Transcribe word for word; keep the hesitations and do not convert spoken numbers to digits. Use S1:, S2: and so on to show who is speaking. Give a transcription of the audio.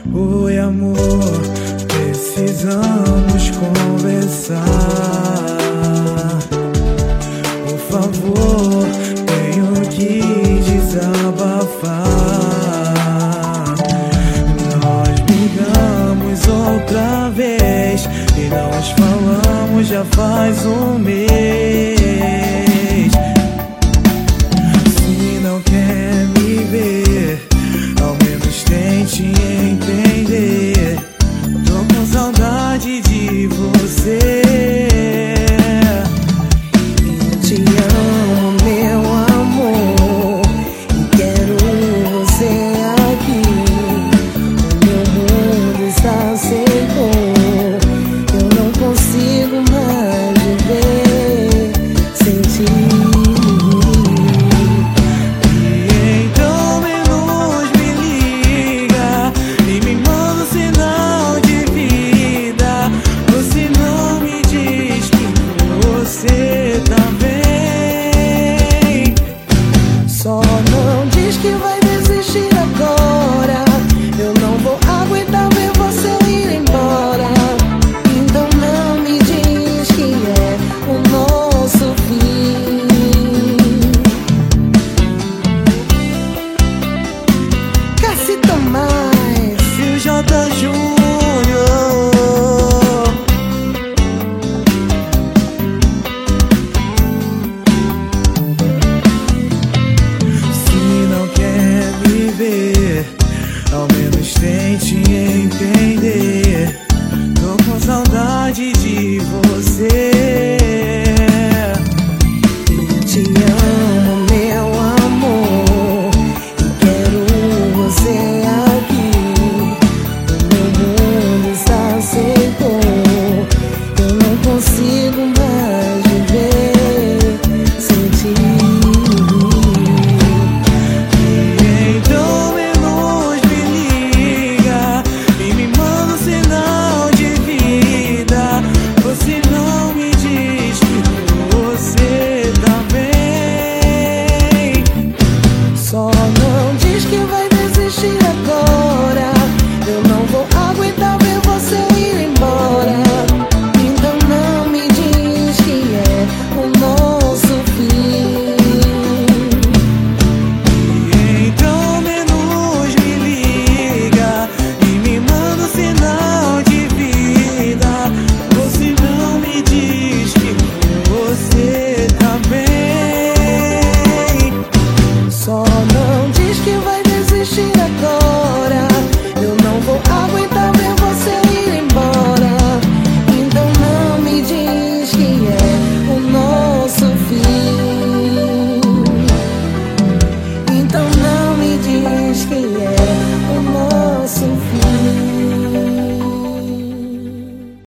S1: Oi amor, precisamos conversar. Por favor, tenho que desabafar. Nós brigamos outra vez e não nos falamos já faz um mês. Se não quer me ver, ao menos tente entender. Tô com saudade de você.
S2: Eu te amo, meu amor, e quero você aqui. O meu mundo está sem cor, eu não consigo mais viver sem ti.
S1: E então menos me liga e me manda um sinal.